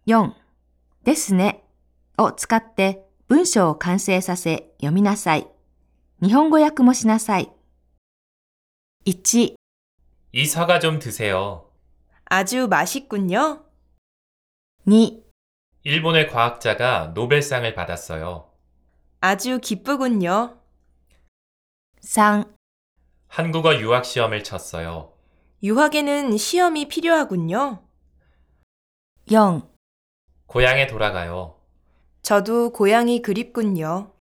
4. ですねを使って文章を完成させ読みなさい。日本語訳もしなさい。1. 이 사과 좀 드세요. 아주 맛있군요. 2. 일본의 과학자가 노벨상을 받았어요. 아주 기쁘군요. 3. 한국어 유학 시험을 쳤어요. 유학에는 시험이 필요하군요. 4. 고향에 돌아가요. 저도 고향이 그립군요.